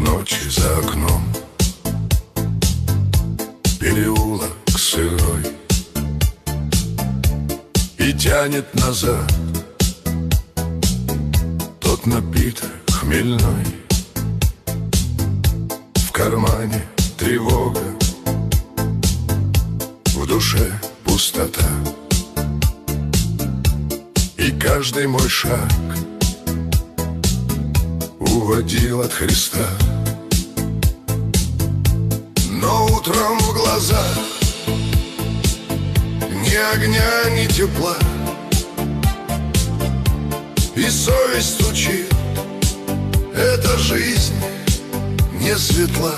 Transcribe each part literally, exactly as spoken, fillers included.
ночи за окном, переулок сырой, и тянет назад тот напиток хмельной. В кармане тревога, в душе пустота, и каждый мой шаг уводил от Христа. Но утром в глазах ни огня, ни тепла, и совесть стучит: эта жизнь не светла.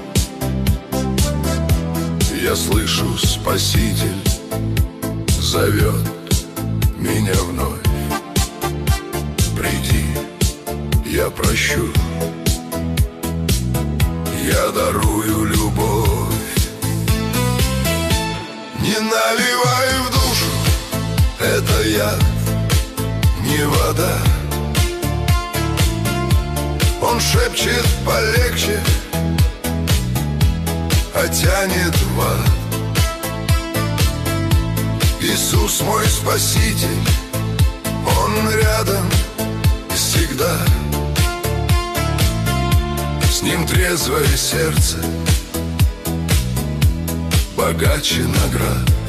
Я слышу, Спаситель зовет меня вновь: приди, я прощу, я дарую любовь. Не наливай в душу, это яд, не вода. Он шепчет полегче, а тянет в ад. Иисус мой Спаситель, Он рядом всегда. С Ним трезвое сердце богаче наград.